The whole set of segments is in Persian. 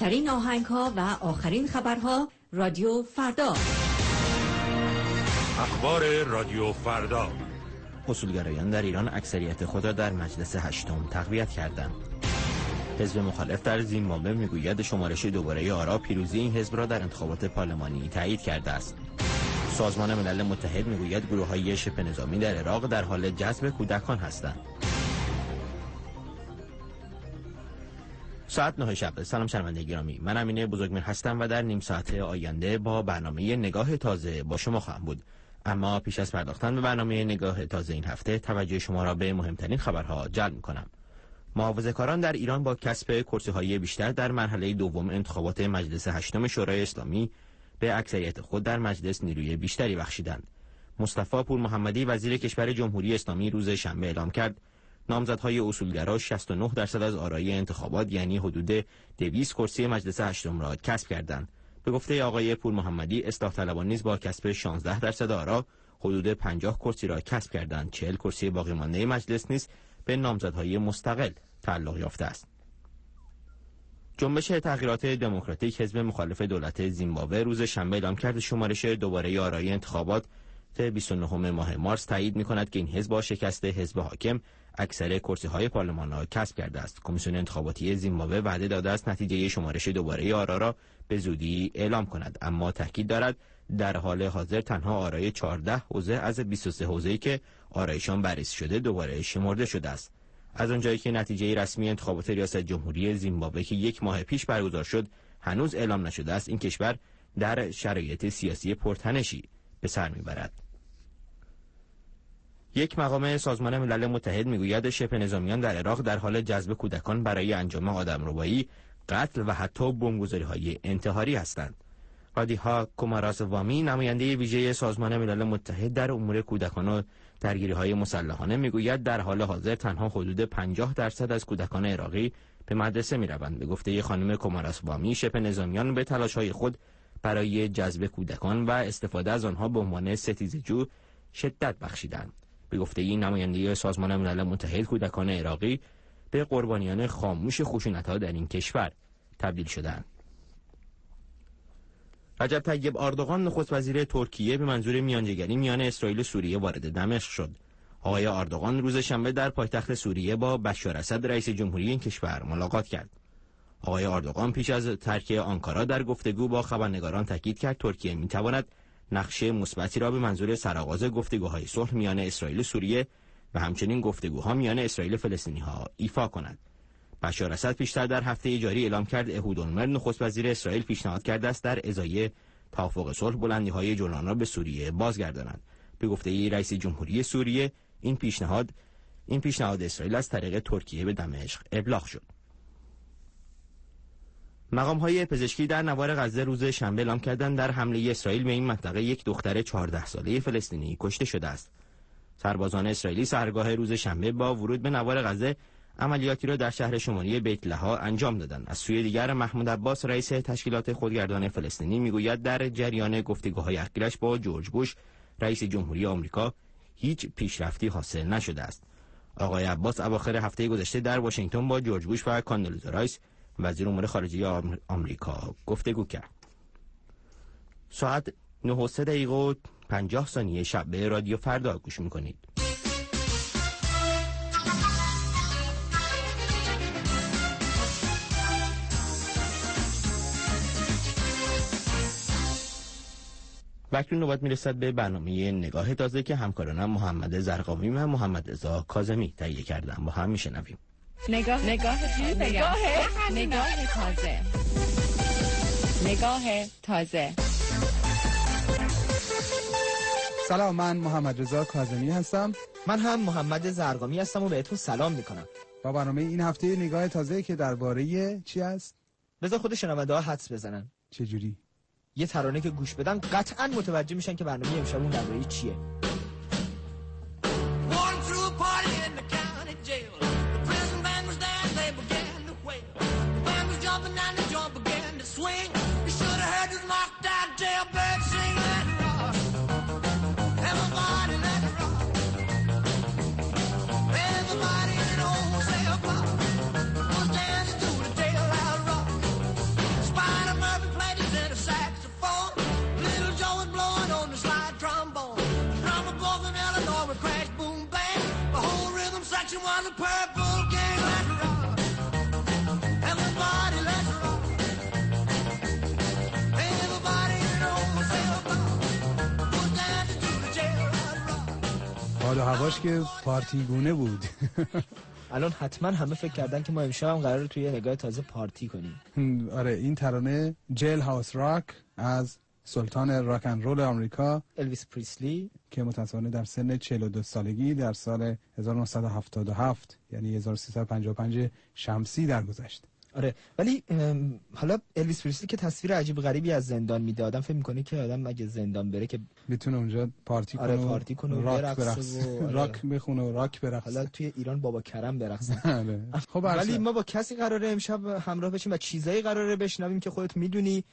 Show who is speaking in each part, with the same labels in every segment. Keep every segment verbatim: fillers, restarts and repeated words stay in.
Speaker 1: بهترین آهنگ‌ها و آخرین خبرها رادیو فردا.
Speaker 2: اخبار رادیو فردا.
Speaker 3: اصولگرایان در ایران اکثریت خود را در مجلس هشتم تقویت کردند. حزب مخالف در زیمبابوه میگوید شمارش دوباره آرا پیروزی این حزب را در انتخابات پارلمانی تایید کرده است. سازمان ملل متحد میگوید گروه‌های شبه نظامی در عراق در حال جذب کودکان هستند. ساعت نه شب. سلام شنوندگان گرامی، من امین بزرگمهر هستم و در نیم ساعت آینده با برنامه نگاه تازه با شما خواهم بود. اما پیش از پرداختن به برنامه نگاه تازه این هفته توجه شما را به مهمترین خبرها جلب می‌کنم. محافظه‌کاران در ایران با کسب کرسی‌های بیشتر در مرحله دوم انتخابات مجلس هشتم شورای اسلامی به اکثریت خود در مجلس نیروی بیشتری بخشیدند. مصطفی پور محمدی وزیر کشور جمهوری اسلامی روز شنبه اعلام کرد نامزدهای اصولگرا شصت و نه درصد از آرای انتخابات یعنی حدود دویست کرسی مجلس هشتم را کسب کردند. به گفته آقای پور محمدی اصلاح طلبان نیز با کسب شانزده درصد آرا حدود پنجاه کرسی را کسب کردند. چهل کرسی باقی مانده مجلس نیز به نامزدهای مستقل تعلق یافته است. جنبش تغییرات دموکراتیک حزب مخالف دولت زیمبابوه روز شنبه اعلام کرد شمارش دوباره آرای انتخابات بیست و نهم ماه مارس تایید می‌کند که این حزب با شکست حزب حاکم اکثر کرسی‌های پارلمان را کسب کرده است. کمیسیون انتخاباتی زیمبابوه وعده داده است نتیجه شمارش دوباره آرا را به زودی اعلام کند، اما تاکید دارد در حال حاضر تنها آرای چهارده حوزه از بیست و سه حوزه‌ای که آرایشان بررسی شده دوباره شمرده شده است. از آنجایی که نتیجه رسمی انتخابات ریاست جمهوری زیمبابوه که یک ماه پیش برگزار شد هنوز اعلام نشده است، این کشور در شرایط سیاسی پرتنشی به سر میبرد. یک مقام سازمان ملل متحد میگوید شبه نظامیان در عراق در حال جذب کودکان برای انجام آدمربایی، قتل و حتی بمبگذاری‌های انتحاری هستند. رادیها کوماراسوامی نماینده ویژه سازمان ملل متحد در امور کودکان و درگیری‌های مسلحانه میگوید در حال حاضر تنها حدود پنجاه درصد از کودکان عراقی به مدرسه میروند. به گفته خانم کوماراسوامی شبه نظامیان به تلاش‌های خود برای جذب کودکان و استفاده از آنها به عنوان ستیزجو شدت بخشیدند. به گفته این نماینده سازمان ملل متحد کودکان عراقی به قربانیان خاموش خشونت‌ها در این کشور تبدیل شدند. رجب طیب اردوغان نخست وزیر ترکیه به منظور میانجیگری میان اسرائیل و سوریه وارد دمشق شد. آقای اردوغان روز شنبه در پایتخت سوریه با بشار اسد رئیس جمهوری این کشور ملاقات کرد. آقای اردوغان پیش از ترک آنکارا در گفتگو با خبرنگاران تاکید کرد ترکیه میتواند نقشه مثبتی را به منظور سرآغاز گفتگوهای صلح میان اسرائیل و سوریه و همچنین گفتگوها میان اسرائیل و فلسطینی‌ها ایفا کند. بشار اسد پیشتر در هفته جاری اعلام کرد اهود اولمرت نخست وزیر اسرائیل پیشنهاد کرده است در ازای توافق صلح بلندی‌های جولان را به سوریه بازگردانند. به گفته رئیس جمهوری سوریه این پیشنهاد این پیشنهاد اسرائیل از طریق ترکیه به دمشق ابلاغ شد. مقام‌های پزشکی در نوار غزه روز شنبه اعلام کردند در حمله اسرائیل به این منطقه یک دختر چهارده ساله فلسطینی کشته شده است. سربازان اسرائیلی سحرگاه روز شنبه با ورود به نوار غزه عملیاتی را در شهر شمالی بیت لحا انجام دادند. از سوی دیگر محمود عباس رئیس تشکیلات خودگردان فلسطینی میگوید در جریان گفتگوهای اخیرش با جورج بوش رئیس جمهوری آمریکا هیچ پیشرفتی حاصل نشده است. آقای عباس اواخر هفته گذشته در واشنگتن با جورج بوش و کاندولیزا رایس وزیر امور خارجه آمریکا گفتگو کرد. ساعت نه و سه دقیقه و پنجاه ثانیه شب به رادیو فردا گوش میکنید. وقتی نوبت میرسد به برنامه نگاه تازه که همکارانم محمد زرقامی و محمد رضا کاظمی تهیه کردن. با هم میشنویم.
Speaker 4: نگاه نگاه نگاه نگاه تازه نگاه تازه.
Speaker 5: سلام، من محمد رضا کاظمی هستم.
Speaker 6: من هم محمد زرقامی هستم و بهتون سلام میکنم.
Speaker 5: با برنامه این هفته نگاه تازه که درباره چی است؟
Speaker 6: بذار خود شنونده ها حدس بزنن.
Speaker 5: چه جوری؟
Speaker 6: یه ترانه که گوش بدن قطعاً متوجه میشن که برنامه امشب اون درباره چیه.
Speaker 5: حال و هواش که پارتیگونه بود.
Speaker 6: الان حتما همه فکر کردن که ما امشب هم قراره توی نگاه تازه پارتی کنیم.
Speaker 5: آره این ترانه جیل هاوس راک از سلطان راک اند رول آمریکا
Speaker 6: الویس پریسلی
Speaker 5: که متاسفانه در سن چهل و دو سالگی در سال هزار و نهصد و هفتاد و هفت یعنی هزار و سیصد و پنجاه و پنج شمسی درگذشت.
Speaker 6: آره ولی حالا الویس پریسلی که تصویر عجیب غریبی از زندان میده، آدم فکر میکنه که آدم اگه زندان بره که
Speaker 5: میتونه اونجا پارتی کنه،
Speaker 6: آره پارتی کنه و
Speaker 5: راک
Speaker 6: برقصه و آره.
Speaker 5: راک بخونه و راک برقصه.
Speaker 6: حالا توی ایران بابا کرم برقصه.
Speaker 5: آره. خب
Speaker 6: ولی ما با کسی قراره امشب همراه بشیم و چیزایی قراره بشنویم که خودت میدونی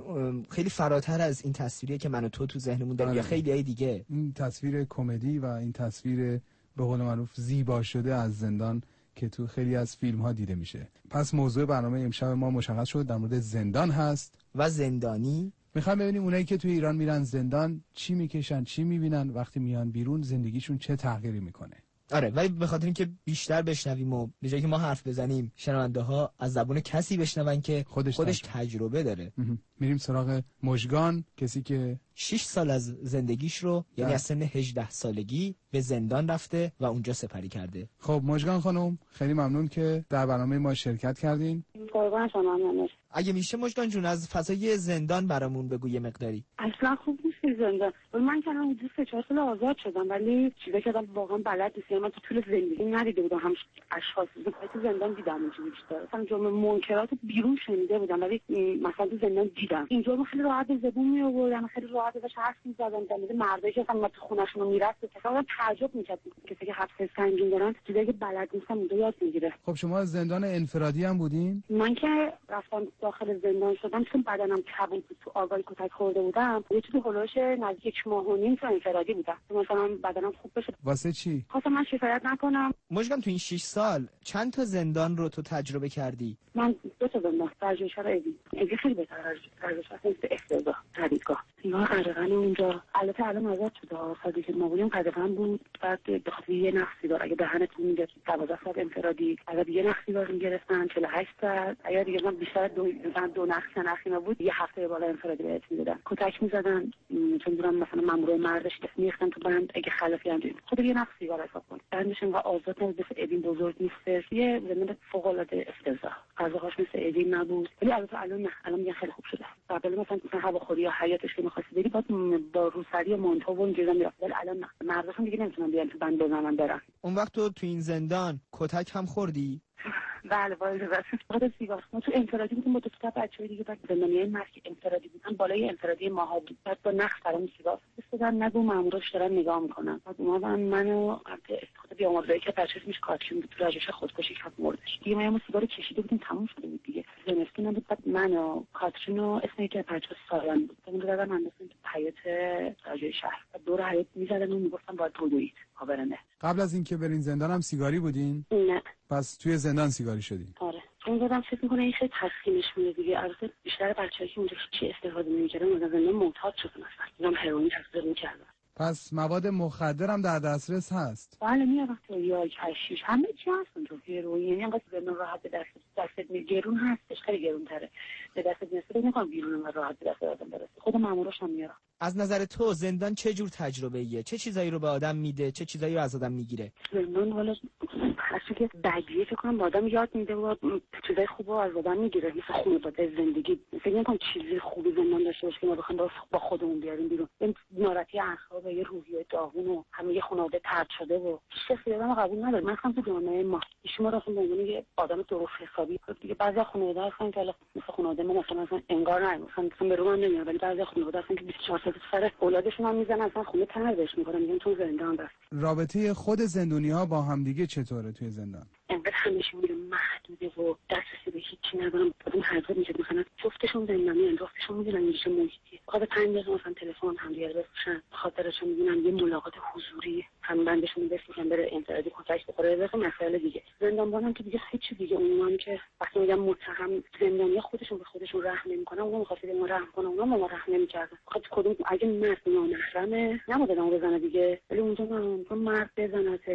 Speaker 6: خیلی فراتر از این تصویریه که من و تو تو ذهنمون داریم یا خیلی های دیگه.
Speaker 5: این تصویر کمدی و این تصویر به قول معروف زیبا شده از زندان که تو خیلی از فیلم ها دیده میشه. پس موضوع برنامه امشب ما مشخص شد، در مورد زندان هست
Speaker 6: و زندانی.
Speaker 5: میخوام ببینیم اونایی که توی ایران میرن زندان چی میکشن، چی میبینن، وقتی میان بیرون زندگیشون چه تغییری میکنه.
Speaker 6: آره ولی به خاطر اینکه بیشتر بشنویم و به جای که ما حرف بزنیم شنونده ها از زبون کسی بشنون که خودش, خودش تجربه داره.
Speaker 5: میریم سراغ مژگان، کسی که
Speaker 6: شش سال از زندگیش رو یعنی از سن هجده سالگی به زندان رفته و اونجا سپری کرده.
Speaker 5: خب مژگان خانم خیلی ممنون که در برنامه ما شرکت کردین.
Speaker 7: قربان شما. ممنون.
Speaker 6: اگه میشه مژگان جون از فضای زندان برامون بگو یه مقداری.
Speaker 7: اصلا خوب نیست زندان. من که الان حدود سه چهار سال آزاد شدم ولی چیزایی که واقعا بلد نیستم. من تو طول زندگی ندیده بودم، هم اشخاص تو زندان دیدم اینجوری بیشتر. مثلا جرم منکرات بیرون شنیده بودم ولی مثلا تو زندان دیدم. اینجا من خیلی راحت به زبون می آوردم، خیلی راحت ازش حرف می‌زدم. در مورد مردایی که مثلا تو خونه‌شون میرفت مثلا تعجب می‌کرد کسی که حبس سنگین دارن چیزایی که بلد نیستم اونجا یاد می‌گیره.
Speaker 5: خب شما زندان انفرادی هم بودین؟
Speaker 7: من که رفتم داخل زندان شدم چون بدنم کبود بود، تو آگاهی کتک خورده بودم. یه چیزی هولوش نزدیک یک ماه و نیم تو انفرادی بودم. مثلا بدنم خوب بشه.
Speaker 5: واسه چی؟
Speaker 7: خواستم من شکایت نکنم.
Speaker 6: مژگان تو این شش سال چند تا زندان رو تو تجربه کردی؟
Speaker 7: من دو تا زندان درجه شهر ابی. ابی خیلی بهتره از درجه شهر افتضاح تدیدگاه. اینا قرقن اونجا البته الان آزاد شده. سالی که ما بودیم قرقن بود. بعد به خاطر یه نقصی دار اگه دهنتون میگه دوازده ساعت انفرادی اگه یه نقصی دار میگرفتن چهل و هشت ساعت اگه دیگه من بیشتر دو دو نقص نقصی نبود یه هفته بالا انفرادی بهت میدادن. کتک میزدن چون دورم مثلا مامورای مردش میختن تو بند اگه خلافی انجام خود یه نقصی دار حساب کن. بندش انقدر آزاد نبود، مثل ابین بزرگ نیست. یه زمین فوق العاده افتضاح. غذاهاش مثل ابین نبود. ولی البته الان نه، الان میگن خیلی خوب شده. قبل مثلا مثلا هواخوری یا حیاتش که می‌خواستی بری بعد با روسری و مونتا و اینجوری میرفت. ولی الان نه، مرداشون دیگه نمیتونن بیان تو بند بزنن برن.
Speaker 6: اون وقت تو تو این زندان کتک هم خوردی؟
Speaker 7: بله وارد واسه خود سیگار. ما تو انفرادی بودیم با دو تا بچه‌ای دیگه بعد زندانیای مرگ انفرادی بودن بالای انفرادی ماها بود. بعد با نخ برام سیگار استادن نگو ماموراش دارن نگاه میکنن. بعد اومدن منو البته استفاده بیامرزایی که بچه‌ش میش کاتشون بود تو راجش خودکشی کرد مردش. دیگه ما یه سیگار کشیده بودیم تموم شده بود دیگه. زمستون بود بعد منو کاتشونو اسمی که بچه‌ها سالن بود. اون رو دادن انداختن تو حیاط راجع شهر. بعد دور حیاط میزدن و میگفتن باید بدوید. خبرنه.
Speaker 5: قبل از اینکه برین زندان هم سیگاری بودین؟
Speaker 7: نه.
Speaker 5: پس توی زندان سیگاری شدین؟
Speaker 7: آره. اون دادم فکر میکنه این شاید تسخیمش میده دیگه. البته بیشتر بچه‌ها که اونجا چی استفاده می‌کردن از زندان معتاد شدن اصلا. اونم هروئین تزریق می‌کردن.
Speaker 5: پس مواد مخدر هم در دسترس هست؟
Speaker 7: بله میارم تو یا کشیش همه چی هست اونجا. هروئین یعنی انقدر زندان راحت به دست دست گرون هستش، خیلی گرون‌تره. به دست میرسه نمی‌خوام بیرون انقدر راحت به دست آدم برسه. خود ماموراش هم میارم.
Speaker 6: از نظر تو زندان چه جور تجربه‌ایه؟ چه چیزایی رو به آدم میده؟ چه چیزایی رو از آدم میگیره؟
Speaker 7: زندان والا هرچی که بدیه فکر کنم به آدم یاد میده و چیزای خوبو از آدم میگیره. مثل خانواده، زندگی. فکر نمی‌کنم چیزی خوبی زندان داشته باشه که ما بخوایم با خودمون بیاریم بیرون. این ناراحتی اعصاب و یه روحیه داغون و همه یه خانواده طرد شده و هیچ کسی آدمو قبول نداره. من خودم تو جامعه ما شما رو به عنوان یه آدم درست حسابی دیگه بعضی خانواده هستن که مثل خانواده ما مثلا مثلا انگار نه مثلا به رو من نمیاد ولی بعضی خانواده هستن که بیست و چهار ساعت سر اولادشون هم میزنن اصلا خونه تنظیمش میکنن میگن تو زندان بس.
Speaker 5: رابطه خود زندونی‌ها با همدیگه چطوره توی زندان؟
Speaker 7: انقدر همش میره محدوده و دسترسی به هیچی ندارم. اون حرفا میشه مثلا جفتشون زندانی ان جفتشون میدونن این چه محیطیه. فقط پنج دقیقه مثلا تلفن هم دیگه بفروشن خاطرشون میدونن یه ملاقات حضوری هم بندشون بفروشن بره انفرادی کتک بخوره. واسه مسائل دیگه زندانبانم که دیگه هیچ دیگه اونم که وقتی میگم متهم زندانی خودشون به خودشون رحم نمیکنن اونم میخواد به ما رحم کنه اونم به ما رحم نمیکردن. فقط کدوم اگه مرد نامحرمه نباید اون بزنه دیگه ولی اونجا نه مرد بزنه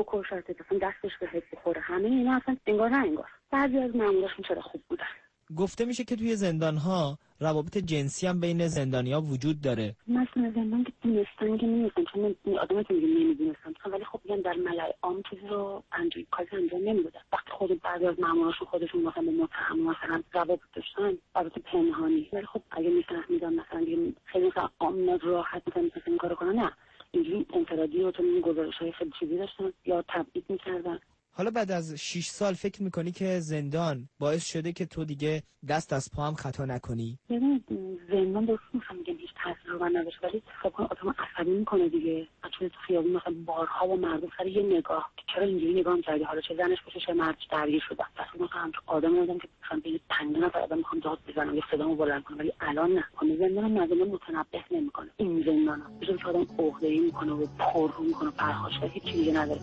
Speaker 7: بکشت، مثلا دستش به حد بخوره، همه اینا اصلا انگار نه انگار. بعضی از ماموراشون چرا خوب بودن.
Speaker 6: گفته میشه که توی زندان‌ها روابط جنسی هم بین زندانی‌ها وجود داره.
Speaker 7: مثلا زندان که دونستن که نمی‌دونن، چون آدم که میگه نمی‌دونستن، ولی خب میگن در ملأ عام چیزی رو انجام کاری انجام نمی‌دادن. وقتی خود بعضی از ماموراشون خودشون مثلا با متهم مثلا روابط داشتن، البته پنهانی، ولی خب اگه میفهمیدن مثلا خیلی مثلا عام راحت می‌تونن این کارو کنن، نه اینجوری انفرادی و تو گزارش‌های خیلی چیزی داشتن یا تبعید می‌کردن.
Speaker 6: حالا بعد از شش سال فکر میکنی که زندان باعث شده که تو دیگه دست از پا هم خطا نکنی؟
Speaker 7: ببین زندان درست میخوام میگم هیچ تاثیر رو نداشت، ولی فکر کنم آدم عصبی میکنه دیگه. چون تو خیابون مثلا بارها با مردم سر یه نگاه چرا اینجوری نگاه می‌کردی، حالا چه زنش باشه چه مردش درگیر شده. مثلا مثلا آدم نمیدونم که مثلا به پنجاه نفر آدم میخوام داد بزنم یا صدامو بلند کنم، ولی الان نه. اون زندان مردم متنبه نمیکنه. این زندانا میشه که آدم عقده‌ای میکنه و پررو میکنه، پرخاشگری هیچ چیزی نداره.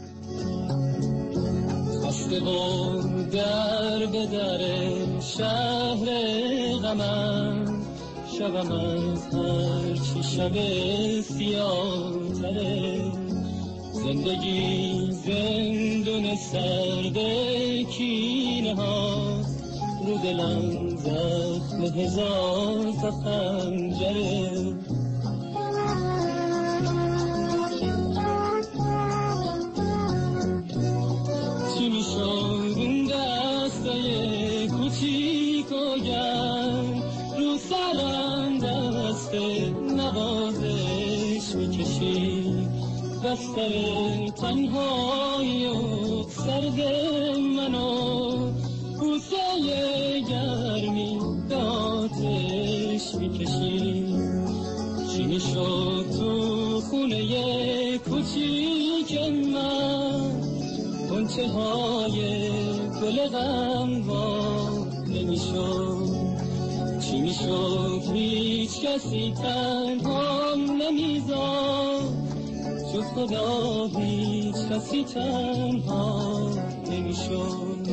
Speaker 8: خسته و در به در شهر غمم، شبم از هر چی شب سیاه تره، زندگی زندون سرد کینه ها، رو دلم زخم هزار تا خنجره. چی میشد اون دستای کوچیک و گرم، رو سرم دست نوازش میکشی، بستر تنهایی و سرد منو، بوسه گرمی به آتش میکشی. چی میشد تو خونه کوچیک من، غنچه های گل غم وا نمیشد. چی میشد هیچ کسی تنهام نمیذاد، جز خدا هیچ کسی تنها نمیشد.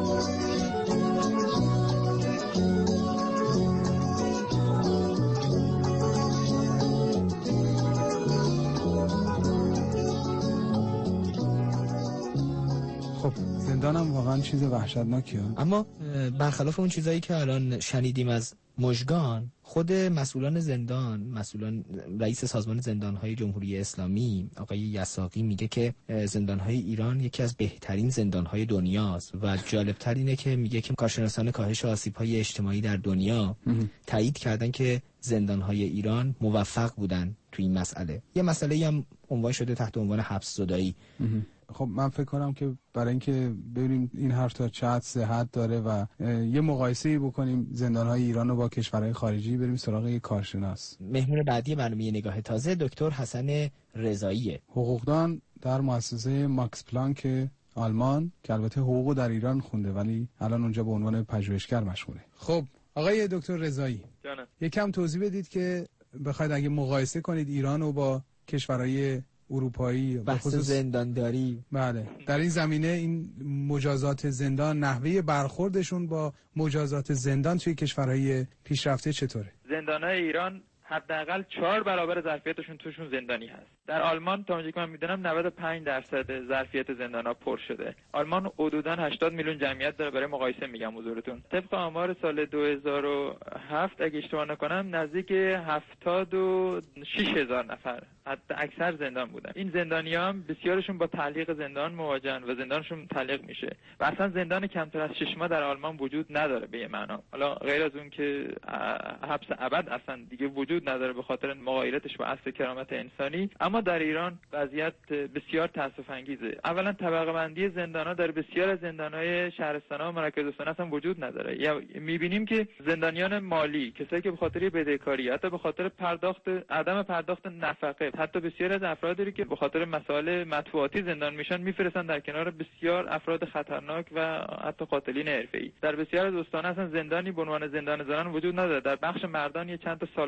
Speaker 5: خب زندانم واقعا چیز وحشتناکیه.
Speaker 6: اما برخلاف اون چیزایی که الان شنیدیم از مژگان، خود مسئولان زندان، مسئولان رئیس سازمان زندان‌های جمهوری اسلامی آقای یساقی میگه که زندان‌های ایران یکی از بهترین زندان‌های دنیاست و جالب‌تر اینه که میگه که کارشناسان کاهش آسیب‌های اجتماعی در دنیا تایید کردن که زندان‌های ایران موفق بودن توی این مسئله. یه مسئله هم عنوان شده تحت عنوان حبس زدایی.
Speaker 5: خب من فکر کنم که برای اینکه ببینیم این حرف تا چه حد صحت داره و یه مقایسه‌ای بکنیم زندان‌های ایران رو با کشورهای خارجی، بریم سراغ یک کارشناس.
Speaker 6: مهمون بعدی برنامه نگاه تازه دکتر حسن رضایی،
Speaker 5: حقوقدان در مؤسسه ماکس پلانک آلمان که البته حقوقو در ایران خونده ولی الان اونجا به عنوان پژوهشگر مشغوله. خب آقای دکتر رضایی، جانم یکم توضیح بدید که بخواید اگه مقایسه کنید ایران رو با کشورهای اروپایی
Speaker 6: بحث زندانداری،
Speaker 5: بله در این زمینه این مجازات زندان، نحوه برخوردشون با مجازات زندان توی کشورهای پیشرفته چطوره؟
Speaker 9: زندانهای ایران حداقل چهار برابر ظرفیتشون توشون زندانی هست. در آلمان تا اونجایی که من میدونم نود و پنج درصد ظرفیت زندان‌ها پر شده. آلمان حدوداً هشتاد میلیون جمعیت داره، برای مقایسه میگم حضورتون. طبق آمار سال دو هزار و هفت اگه اشتباه نکنم نزدیک هفتاد و شش هزار نفر حتی اکثر زندان بودن. این زندانی‌ها هم بسیارشون با تعلیق زندان مواجهن و زندانشون تعلیق میشه و اصلا زندان کمتر از شش ماه در آلمان وجود نداره به معنا. حالا غیر از اون که حبس ابد اصلا دیگه وجود نداره به خاطر مغایرتش با اصل کرامت انسانی. اما در ایران وضعیت بسیار تأسف انگیزه. اولا طبقه بندی زندان‌ها در بسیار از زندان‌های شهرستان‌ها و مراکز استان اصلا وجود نداره. یا می‌بینیم که زندانیان مالی، کسایی که به خاطر بدهکاری، حتی به خاطر پرداخت عدم پرداخت نفقه، حتی بسیار از افرادی که به خاطر مسائل مطبوعاتی زندان میشن میفرستن در کنار بسیار افراد خطرناک و حتی قاتلین حرفه‌ای. در بسیار از استان‌ها اصلا زندانی به عنوان زندان زنان وجود نداره. در بخش مردان یه چند تا سالن رو دادن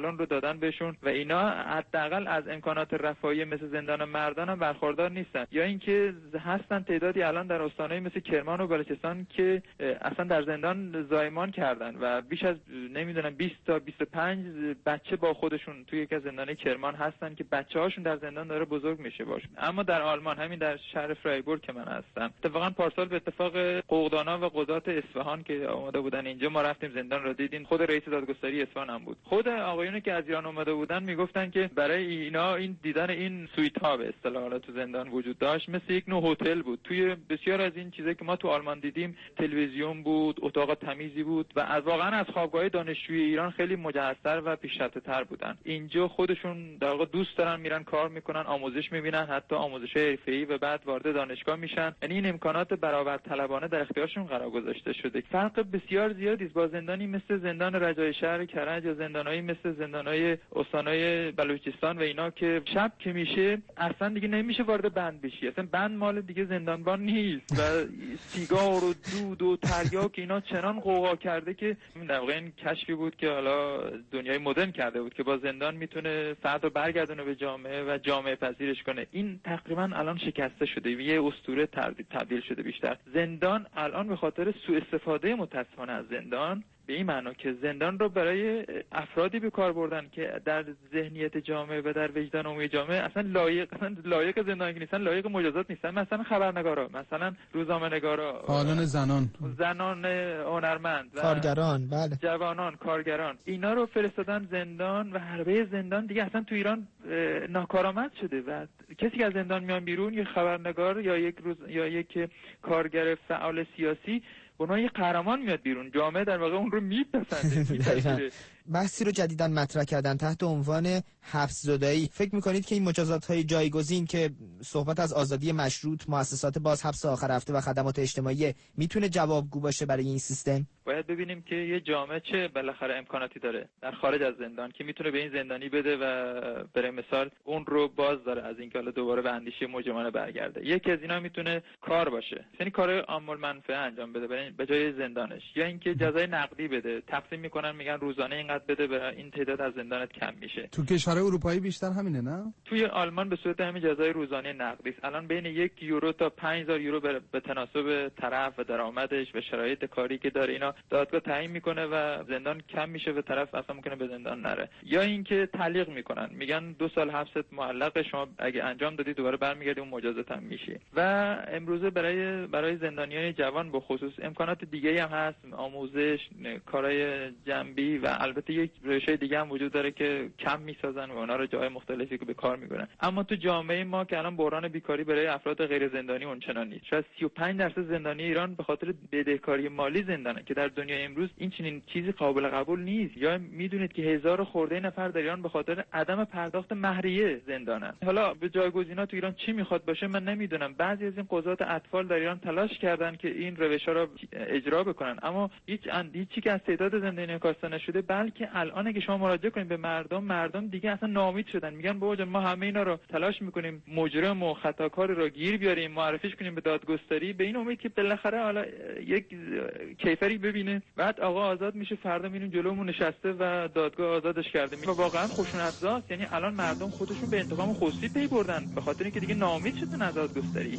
Speaker 9: دادن بهشون و اینا حداقل از امکانات رفاهی مثل زندان مردان هم برخوردار نیستن. یا اینکه هستن تعدادی الان در استان‌های مثل کرمان و بلوچستان که اصلا در زندان زایمان کردن و بیش از نمیدونم بیست تا بیست و پنج بچه با خودشون توی یک از زندان‌های کرمان هستن که بچه‌هاشون در زندان داره بزرگ میشه باشه. اما در آلمان همین در شهر فرایبورگ که من هستم اتفاقا پارسال به اتفاق قوقدانا و قضات اصفهان که اومده بودن اینجا ما رفتیم زندان رو دیدیم. خود رئیس دادگستری اصفهان هم بود. خود آقایونی که از ایران اومده بودن میگفتن که برای اینا این دیدن این سویت ها به اصطلاح تو زندان وجود داشت مثل یک نوع هتل بود. توی بسیار از این چیزایی که ما تو آلمان دیدیم تلویزیون بود، اتاق تمیزی بود و از واقعا از خوابگاه دانشجوی ایران خیلی مجهزتر و پیشرفته‌تر بودن. اینجا خودشون در واقع دوست دارن میرن کار میکنن، آموزش میبینن، حتی آموزش حرفه‌ای و بعد وارد دانشگاه میشن. یعنی این امکانات برابر طلبانه در اختیارشون قرار گذاشته شده. فرق بسیار زیادی با زندانی مثل زندان رجای شهر کرج یا زندانایی مثل زندانای استانای بلوچستان و اینا که شب که میشه اصلا دیگه نمیشه وارد بند بشی. اصلا بند مال دیگه زندانبان نیست و سیگار و دود و تریاک اینا چنان قوقا کرده که در واقع این کشفی بود که حالا دنیای مدرن کرده بود که با زندان میتونه فرد رو برگردونه به جامعه و جامعه پذیرش کنه. این تقریبا الان شکسته شده، یه اسطوره تبدیل شده بیشتر. زندان الان به خاطر سوء استفاده متاسفانه از زندان به این معنا که زندان رو برای افرادی به کار بردن که در ذهنیت جامعه و در وجدان عمومی جامعه اصلا لایق اصلا لایق زندانی نیستن، لایق مجازات نیستن. مثلا خبرنگارا، مثلا روزنامه‌نگارا،
Speaker 5: فعالان زنان،
Speaker 9: زنان هنرمند،
Speaker 6: کارگران، بله،
Speaker 9: جوانان، کارگران، اینا رو فرستادن زندان و حربه زندان دیگه اصلا تو ایران ناکارآمد شده و کسی که از زندان میان بیرون یک خبرنگار یا یک روز یا یک کارگر فعال سیاسی اونها یه قهرمان میاد بیرون، جامعه در واقع اون رو میپسنده.
Speaker 6: بحثی رو جدیداً مطرح کردن تحت عنوان حبس زدایی. فکر میکنید که این مجازات‌های جایگزین که صحبت از آزادی مشروط، مؤسسات باز، حبس آخر هفته و خدمات اجتماعی میتونه جوابگو باشه برای این سیستم؟
Speaker 9: باید ببینیم که یه جامعه چه بالاخره امکاناتی داره در خارج از زندان که میتونه به این زندانی بده و برای مثال اون رو باز داره از اینکه حالا دوباره به اندیشه مجرمانه برگرده. یکی از اینا میتونه کار باشه، یعنی کار عامل منفعه انجام بده به جای زندانش، یا اینکه جزای نقدی بده. تقسیم میکنن میگن روزانه اینقدر بده برای این تعداد از زندانت کم میشه.
Speaker 5: تو کشورهای اروپایی بیشتر همینه نه؟
Speaker 9: توی آلمان به صورت همین جزای روزانه نقدی است. الان بین یک یورو تا پنج هزار یورو به تناسب طرف و درآمدش و شرایط کاری که داره اینا دادگاه تعیین میکنه و زندان کم میشه و طرف اصلا ممکنه به زندان نره. یا اینکه تعلیق میکنن، میگن دو سال حبست معلق، شما اگه انجام دادی دوباره برمیگردی اون مجازات هم میشه. و امروزه برای برای زندانیان جوان به خصوص امکانات دیگه‌ای هم هست، آموزش، کارهای جنبی و البته یک روش‌های دیگه هم وجود داره که کم میسازن و اونا رو جای مختلفی که به کار میبرن. اما تو جامعه ما که الان بحران بیکاری برای افراد غیر زندانی اونچنان نیست. شاید سی و پنج درصد زندانی ایران به خاطر بدهکاری مالی زندانه که در دنیای امروز این چنین چیزی قابل قبول نیست. یا میدونید که هزار خورده نفر در ایران به خاطر عدم پرداخت مهریه زندانن. حالا به جایگزینا تو ایران چی میخواد باشه من نمیدونم. بعضی از این قضات اطفال در ایران تلاش کردن که این روش‌ها رو اجرا بکنن، اما هیچ هیچی که از تعداد زندانیان کاسته نشده، بلکه الان اگه شما مراجعه کنید به مردم، مردم دیگه اصلا ناامید شدن. میگن بابا جان ما همه اینا رو تلاش میکنیم مجرم و خطاکار رو گیر بیاریم، معرفیش کنیم به دادگستری، به این امید که بالاخره حالا یک کیفری ببینه، بعد آقا آزاد میشه، فردا میریم جلومون نشسته و دادگاه آزادش کرده. و واقعا خشونت‌زاست. یعنی الان مردم خودشون به انتقام خصوصی پی بردن به خاطر اینکه دیگه ناامید شدن از دادگستری.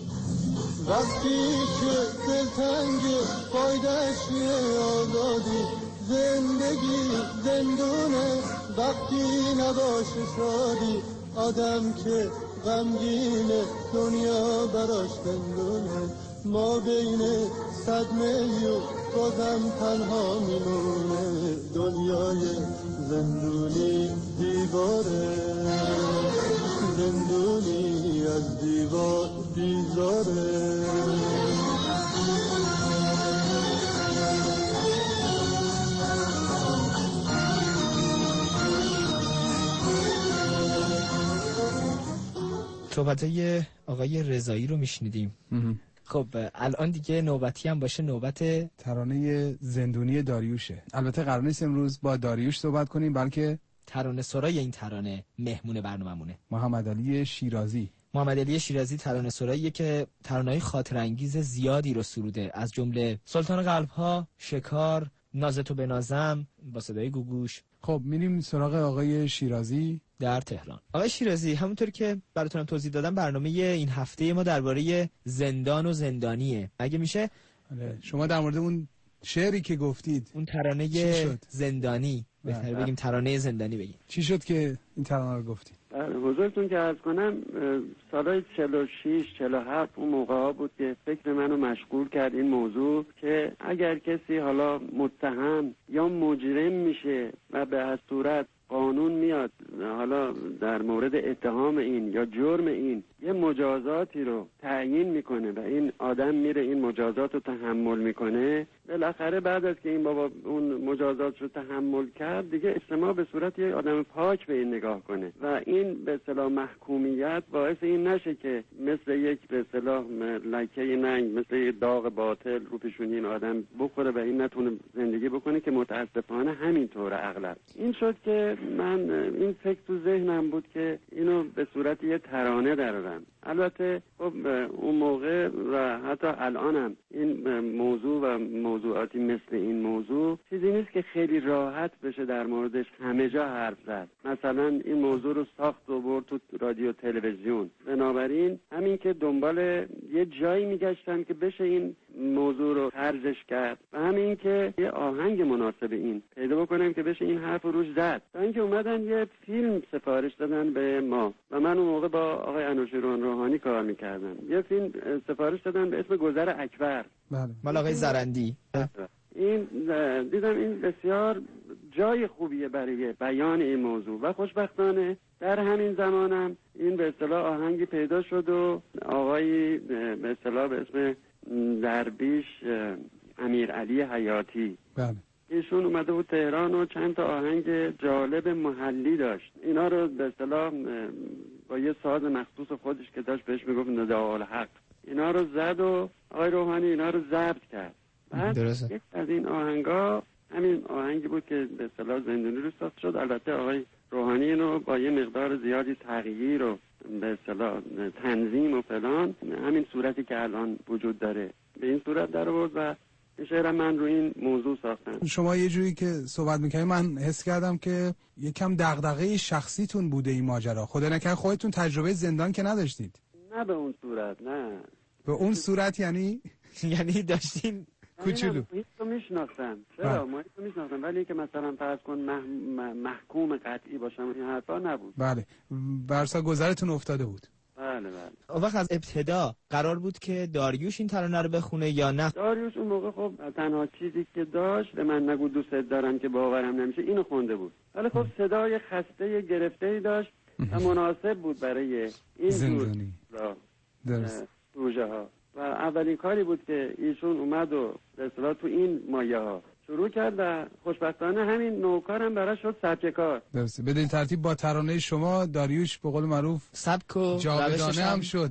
Speaker 8: وقتی که دلتنگ فایدهش آزادی، زندگی زندونه وقتی نباشه شادی، آدم که غمگینه دنیا براش زندونه، ما بین صد میلیون بازم تنها میمونه، دنیای زندونی دیواره، زندونی از دیوار بیزاره.
Speaker 6: صحبتای آقای رضایی رو میشنیدیم. خب الان دیگه نوبتی هم باشه، نوبت
Speaker 5: ترانه زندونی داریوشه. البته قرار نیست امروز با داریوش صحبت کنیم، بلکه
Speaker 6: ترانه سرای این ترانه مهمون برنامه‌مونه
Speaker 5: محمد علی شیرازی.
Speaker 6: محمد علی شیرازی ترانه سراییه که ترانه‌های خاطر انگیز زیادی رو سروده، از جمله سلطان قلب‌ها، شکار، نازتو بنازم با صدای گوگوش.
Speaker 5: خب میریم سراغ آقای شیرازی
Speaker 6: در تهران. آقای شیرازی، همونطور که براتونم توضیح دادم برنامه این هفته ما درباره زندان و زندانیه. اگه میشه
Speaker 5: شما در مورد اون شعری که گفتید،
Speaker 6: اون ترانه زندانی، بهتره بگیم ترانه زندانی بگیم،
Speaker 5: چی شد که این ترانه رو گفتید؟
Speaker 10: حضورتون که عرض کنم سالهای چهل و شش چهل و هفت اون موقع ها بود که فکر منو مشغول کرد این موضوع که اگر کسی حالا متهم یا مجرم میشه و به هر صورت قانون میاد حالا در مورد اتهام این یا جرم این یه مجازاتی رو تعیین میکنه و این آدم میره این مجازات رو تحمل میکنه، بالاخره بعد از که این بابا اون مجازات رو تحمل کرد دیگه اجتماع به صورت یه آدم پاک به این نگاه کنه و این به اصطلاح محکومیت باعث این نشه که مثل یک به اصطلاح لکه ننگ، مثل یک داغ باطل رو پیشونی این آدم بخوره و این نتونه زندگی بکنه که متاسفانه همینطوره اغلب. این شد که من این فکر تو ذهنم بود که اینو به صورت یه ترانه درارم. البته خب اون موقع و حتی الانم این موضوع و موضوعاتی مثل این موضوع چیزی نیست که خیلی راحت بشه در موردش همه جا حرف زد. مثلا این موضوع رو ساخت و برد تو رادیو تلویزیون، بنابراین همین که دنبال یه جایی میگشتم که بشه این موضوع رو خرجش کرد و همین که یه آهنگ مناسب این پیدا بکنم که بشه این حرف روش زد. تا اینکه اومدن یه فیلم سفارش دادن به ما و من اون موقع با آقای انوشیروان روحانی کار میکردم. یه فیلم سفارش دادن به اسم گذر اکبر،
Speaker 6: بله، مال آقای زرندی.
Speaker 10: این دیدم این بسیار جای خوبیه برای بیان این موضوع و خوشبختانه در همین زمانم این به اصطلاح آهنگی پیدا شد و آقای به اصطلاح به اسم درویش امیرعلی حیاتی،
Speaker 5: بله،
Speaker 10: ایشون اومده بود تهران و چند تا آهنگ جالب محلی داشت. اینا رو به اصطلاح با یه ساز مخصوص خودش که داشت بهش میگفت نداء الحق، اینا رو زد و آقای روحانی اینا رو ضبط کرد. بعد یک از این آهنگا همین آهنگی بود که به اصطلاح زندانی رو ساخت شد. البته آقای روحانی اینو با یه مقدار زیادی تغییر و به اصطلاح تنظیم و فلان همین صورتی که الان وجود داره به این صورت در آورد و شعر من رو این موضوع ساختم.
Speaker 5: شما یه جوری که صحبت میکنید من حس کردم که یکم دغدغه شخصیتون بوده این ماجرا. خدا نکنه خودتون تجربه زندان که نداشتید؟
Speaker 10: نه به اون صورت، نه
Speaker 5: به اون صورت یعنی
Speaker 6: یعنی داشتین کوچولو
Speaker 10: هیچ رو میشناختم. چرا ما هیچ رو میشناختم، ولی که مثلا فرض کن مح... محکوم قطعی باشم این حرفا نبود.
Speaker 5: بله، برسا گذرتون افتاده بود.
Speaker 10: بله بله.
Speaker 6: اون وقت از ابتدا قرار بود که داریوش این ترانه رو بخونه یا نه؟
Speaker 10: داریوش اون موقع خب تنها چیزی که داشت به من نگو دوست دارم که باورم نمیشه اینو خونده بود. ولی خب صدای خسته گرفته‌ای داشت و مناسب بود برای این
Speaker 5: زندانی.
Speaker 10: درست. پروژه ها و اولین کاری بود که ایشون اومد و به اصطلاح تو این مایه ها شروع کرد و خوشبختانه همین نوکارم براش شد سبک کار.
Speaker 5: درسته. بدین ترتیب با ترانه شما داریوش به قول معروف
Speaker 6: سبک و
Speaker 5: جاودانه هم شد.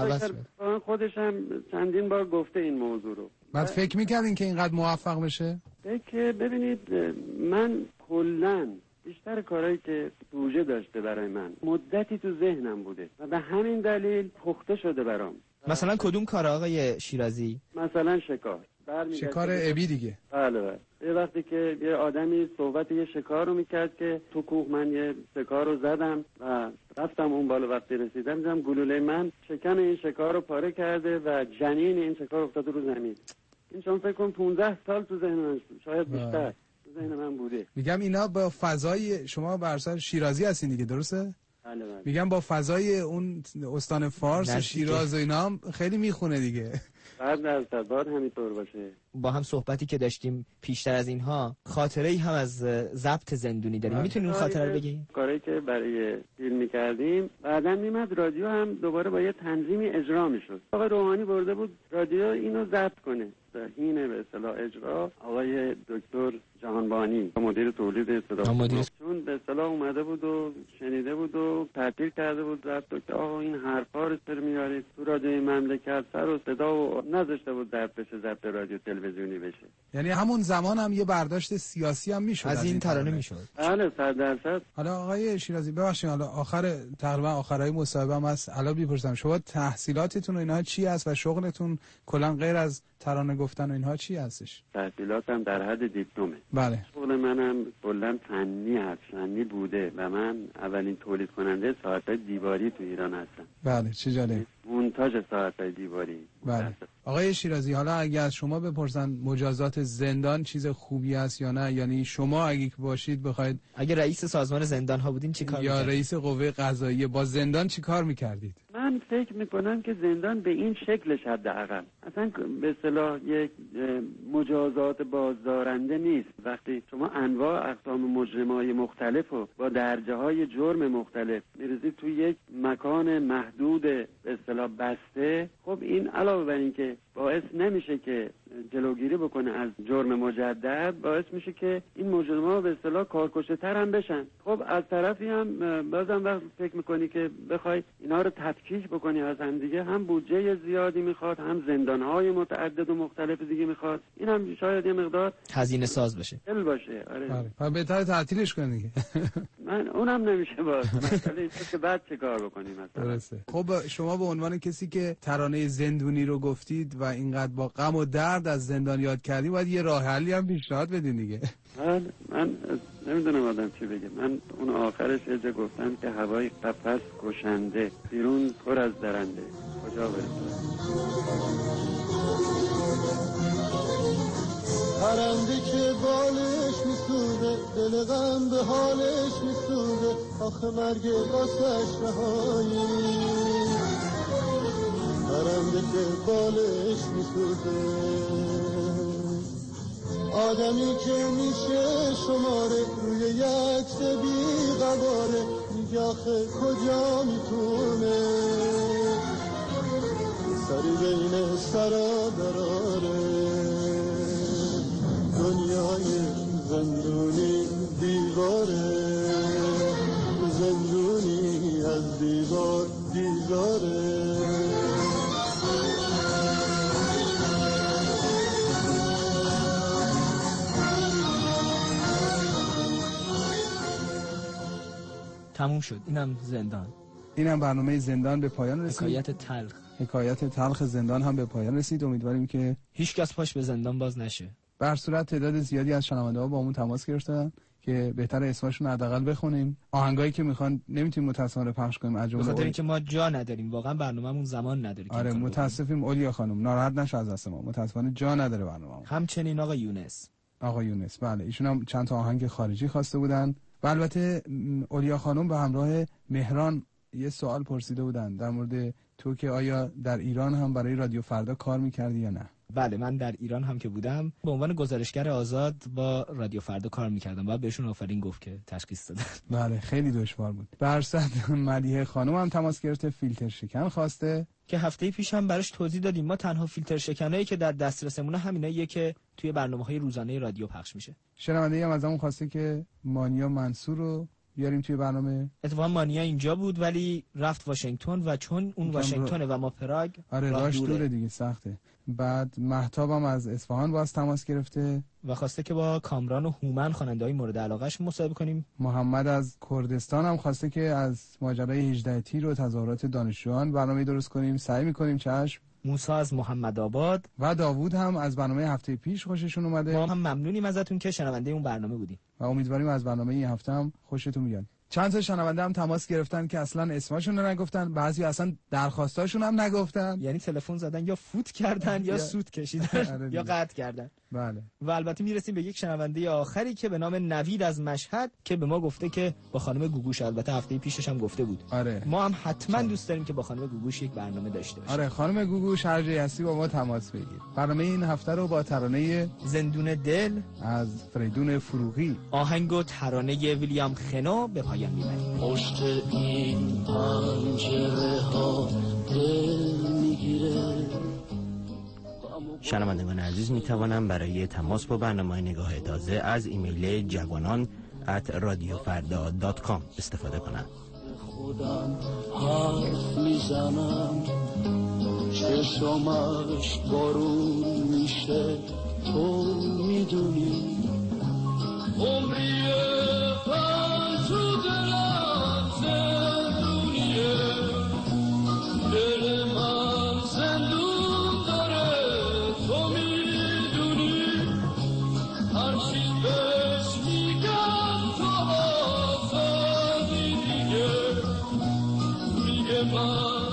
Speaker 10: خودش هم چندین بار گفته این موضوع رو.
Speaker 5: بعد فکر میکردین که اینقدر موفق بشه؟
Speaker 10: فکر ببینید من کلاً بیشتر کارهایی که پروژه داشته برای من مدتی تو ذهنم بوده و به همین دلیل پخته شده برام.
Speaker 6: مثلا کدوم کار آقای شیرازی؟
Speaker 10: مثلا شکار.
Speaker 5: شکار ابی دیگه.
Speaker 10: بله بله. یه وقتی که یه آدمی صحبت یه شکار رو میکرد که تو کوه من یه شکار رو زدم و رفتم اون بالا، وقتی رسیدم دیدم گلوله من شکم این شکار رو پاره کرده و جنین این شکار افتاده رو زمین. این شما فکر کن پانزده سال تو ذهن من شاید بیشتر تو ذهن من بوده.
Speaker 5: میگم اینا با فضای شما برسر شیرازی هستین دیگه، درسته؟
Speaker 10: بله بله.
Speaker 5: میگم با فضای اون استان فارس و شیراز و اینا هم خیلی میخونه دیگه.
Speaker 10: بعد از بعد همینطور باشه.
Speaker 6: با هم صحبتی که داشتیم پیشتر از اینها خاطره‌ای هم از ضبط زندونی داریم. میتونیم اون خاطره رو بگیم؟
Speaker 10: کاری که برای فیلم می‌کردیم بعداً میمد رادیو هم دوباره با یه تنظیمی اجرا میشد. آقای روحانی برده بود رادیو اینو ضبط کنه. این به اصطلاح اجرا آقای دکتر جهانبانی مدیر تولید صدا چون به اصطلاح اومده بود و شنیده بود و تعطیل کرده بود ضبط که آقا این حرفا رو چرا میارید تو رادیو مملکت، سر و صدا و نذاشته بود ضبط بشه ضبط رادیو تلویزیون. تلویزیونی بشه.
Speaker 5: یعنی همون زمان هم یه برداشت سیاسی هم میشد
Speaker 6: از این ترانه میشد.
Speaker 10: بله صد درصد.
Speaker 5: حالا آقای شیرازی ببخشید، حالا آخر تقریبا آخرای مصاحبه هم هست، حالا میپرسم شما تحصیلاتتون و اینها چی است و شغلتون کلا غیر از ترانه گفتن و اینها چی هستش؟
Speaker 10: تحصیلاتم در حد دیپلمه.
Speaker 5: بله.
Speaker 10: شغل منم کلا فنی هست، فنی بوده و من اولین تولید کننده ساعت‌های دیواری تو ایران هستم.
Speaker 5: بله چه جالب.
Speaker 10: مونتاژ ساعت‌های دیواری.
Speaker 5: بله. آقای شیرازی حالا اگه از شما بپرسن مجازات زندان چیز خوبی است یا نه، یعنی شما اگه باشید بخواید،
Speaker 6: اگه رئیس سازمان زندان ها بودین چی کار
Speaker 5: یا
Speaker 6: می‌کردید؟
Speaker 5: رئیس قوه قضاییه، با زندان چی کار می‌کردید؟
Speaker 10: من فکر میکنم که زندان به این شکلش حداقل اصلا به اصطلاح یک مجازات بازدارنده نیست. وقتی شما انواع اقسام مجرمای مختلف رو با درجه های جرم مختلف می‌ریزید توی یک مکان محدود به اصطلاح بسته، خب این علاوه بر این که باعث نمیشه که جلوگیری بکنه از جرم مجدد، باعث میشه که این مجرم‌ها به اصطلاح کارکشته تر هم بشن. خب از طرفی هم بازم وقت فکر میکنی که بخوای اینا رو تفکیک بکنی از هم دیگه، هم بودجه زیادی میخواد، هم زندان‌های متعدد و مختلف دیگه میخواد، این هم شاید یه مقدار
Speaker 6: هزینه ساز بشه.
Speaker 10: دل باشه. آره.
Speaker 5: آره. بهتره تعطیلش کنید دیگه.
Speaker 10: من اونم نمیشه باز. مسئله اینه که بعد چه کار بکنیم مثلا.
Speaker 5: درسته. خب شما به عنوان کسی که ترانه زندونی رو گفتید و اینقدر با غم و درد از زندان یاد کردی، باید یه راه حلی هم پیشنهاد بدین دیگه.
Speaker 10: من من نمیدونم آدم چی بگه. من اون آخرش یه جا گفتم که هوای قفس کشنده، بیرون پر از درنده، کجا برسه؟
Speaker 8: پرنده که بالش میسوزه، دل غم به حالش میسوزه، آخه مرگ قاسش رهایی. پرنده که بالش میسوزه، آدمی که میشه شماره روی یک بی غباره، میگه آخه کجا میتونه سری بین سرا دراره. دنیای زندونی دیواره، زندونی از دیوار دیواره.
Speaker 6: تموم شد. اینم زندان.
Speaker 5: اینم برنامه زندان به پایان رسید.
Speaker 6: حکایت تلخ.
Speaker 5: حکایت تلخ زندان هم به پایان رسید. امیدواریم که
Speaker 6: هیچ کس پاش به زندان باز نشه.
Speaker 5: به هر صورت تعداد زیادی از شنونده‌ها با همون تماس گرفتن که بهتره اسمشون رو حداقل بخونیم. آهنگایی که میخوان نمیتونیم متأسفانه پخش کنیم، از جمله
Speaker 6: به خاطر اینکه ما جا نداریم، واقعا برنامه‌مون زمان نداره.
Speaker 5: آره متاسفیم اولیا خانم، ناراحت نشه از دست ما، متأسفانه جا نداره برنامه‌مون.
Speaker 6: همچنین آقا یونس.
Speaker 5: آقا یونس بله، ایشون هم چند تا آهنگ خارجی خواسته بودن. و البته اولیا خانم به همراه مهران یه سوال پرسیده بودن در مورد تو که آیا در ایران هم برای رادیو فردا کار میکردی یا نه؟
Speaker 6: بله، من در ایران هم که بودم به عنوان گزارشگر آزاد با رادیو فردا کار میکردم. بعد بهشون آفرین گفت که تشخیص دادن.
Speaker 5: بله خیلی دشوار بود. به هر صورت ملیحه خانم هم تماس گرفته، فیلتر شکن خواسته
Speaker 6: که هفته پیش هم براش توضیح دادیم. ما تنها فیلتر شکنایی که در دسترسمونه همیناییه که توی برنامه‌های روزانه رادیو پخش میشه.
Speaker 5: شنونده هم از همون خواسته که مانیا منصور رو بیاریم توی برنامه.
Speaker 6: اتفاقا مانیا اینجا بود ولی رفت واشنگتن و چون اون واشنگتنه و ما پراگ،
Speaker 5: آره راهش دوره. دوره دیگه سخته. بعد مهتاب هم از اصفهان باز تماس گرفته
Speaker 6: و خواسته که با کامران و هومن خواننده‌های مورد علاقه‌اش مصاحبه کنیم.
Speaker 5: محمد از کردستان هم خواسته که از ماجرای هجده تیر و تظاهرات دانشجویان برنامه درست کنیم. سعی می‌کنیم چشم.
Speaker 6: موسی از محمد آباد
Speaker 5: و داوود هم از برنامه هفته پیش خوششون اومده.
Speaker 6: ما هم ممنونیم ازتون که شنونده اون برنامه بودیم
Speaker 5: و امیدواریم از برنامه این هفته هم خوشتون بیاد. چند تا شنونده هم تماس گرفتن که اصلا اسمشون رو نگفتن، بعضی اصلا درخواستاشون هم نگفتن،
Speaker 6: یعنی تلفن زدن یا فوت کردن یا سود کشیدن یا قطع کردن.
Speaker 5: بله.
Speaker 6: و البته میرسیم به یک شنونده آخری که به نام نوید از مشهد که به ما گفته که با خانم گوگوش، البته هفته پیشش هم گفته بود.
Speaker 5: آره.
Speaker 6: ما هم حتما دوست داریم که با خانم گوگوش یک برنامه داشته باشیم.
Speaker 5: آره خانم گوگوش هر جایی هستی با ما تماس بگیر. برنامه این هفته رو با ترانه
Speaker 6: زندون دل از
Speaker 5: فریدون فروغی،
Speaker 6: آهنگ و ترانه ویلیام خنو به پایان میبریم.
Speaker 8: پشت این پنجره ها دل میگیره.
Speaker 3: شنوندگان عزیز، می توانم برای تماس با برنامه نگاه تازه از ایمیل جوانان ات رادیو فردا دات کام استفاده کنم.
Speaker 8: خودم حرف میزنم، چشمش بارون میشه، تو میدونی عمریه من تو دلم زندونیه دل من زندون داره تو میدونی هر چیز بهش میگم تو آزادی دیگه میگه من